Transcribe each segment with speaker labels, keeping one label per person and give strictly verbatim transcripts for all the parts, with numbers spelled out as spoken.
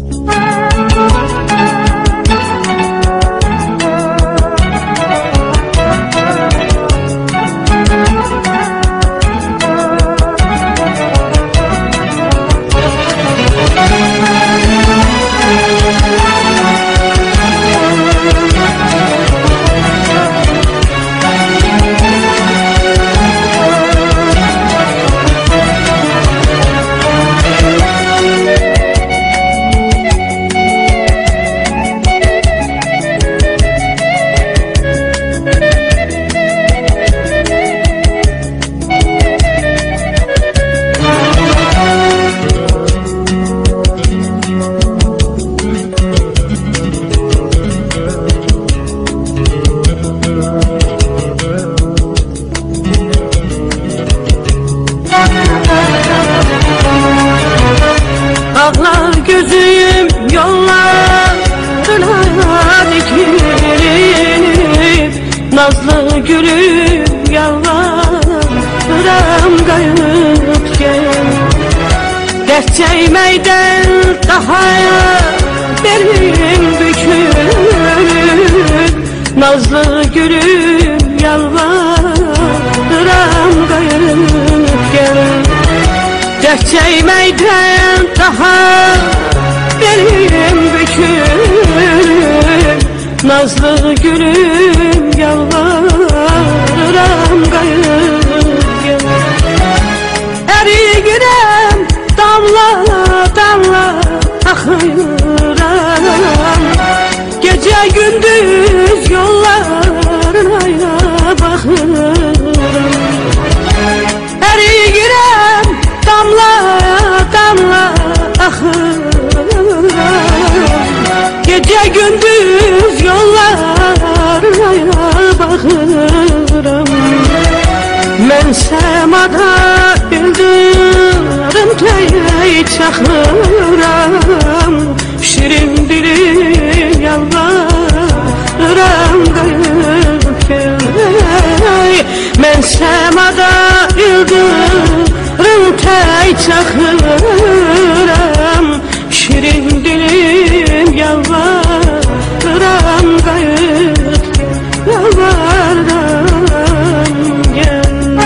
Speaker 1: Ağlar gözüm yollarına dikilip, nazlı gülüm yalvarıram kayıp gel. Dert çeymeyden daha benim bükülüp, nazlı gülüm yalvarıram kayıp gel. Dert çeymeyden daha benim bükülüm, nazlı gülüm yalvarıram kayıp gel. Erigirem damla damla akıram, gece gündüz yollarına bakırım. Erigirem damla damla akıram, gece gündüz yollarına bakırım. Men semada yıldırım tey çakıram, şirin dilim yalvarıram kayıp gel. Men semada yıldırım tey çakıram, şirin dilim yalvarıram kayıp yalvarıram gel.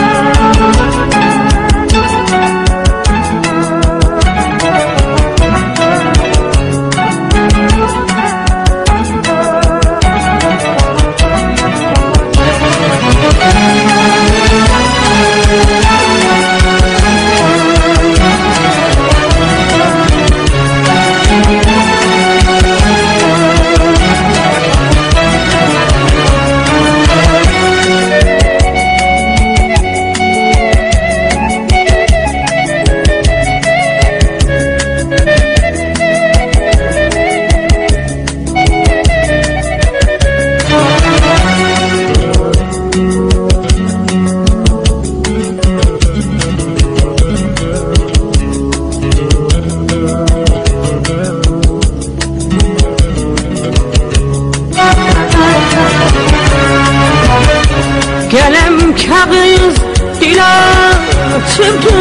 Speaker 1: Gelem kağız dil açıptı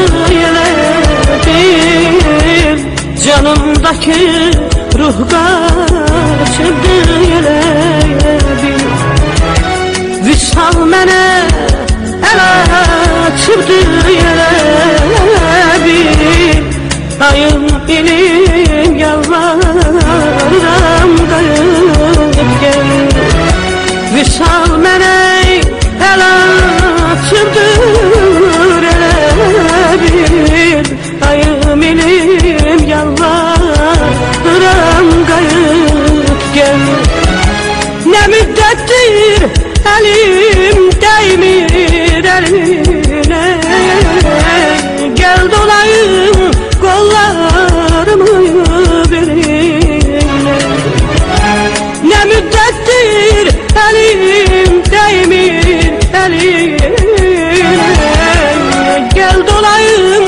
Speaker 1: yeledim, canımdaki ruh kaçıptı yeledim. Vüsal mene el açıptı yeledim, dayım ilim yalvarıram kayıp gel. Vüsal mene el açıptır elebil, dayım ilim yalvarıram kayıp gel. Ne müddettir elim değmir eline, gel dolayım kollarımı birine. Ne müddettir elim değmir eline, gel dolayım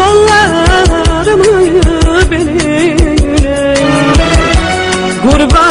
Speaker 1: kollarımı birine. Kurban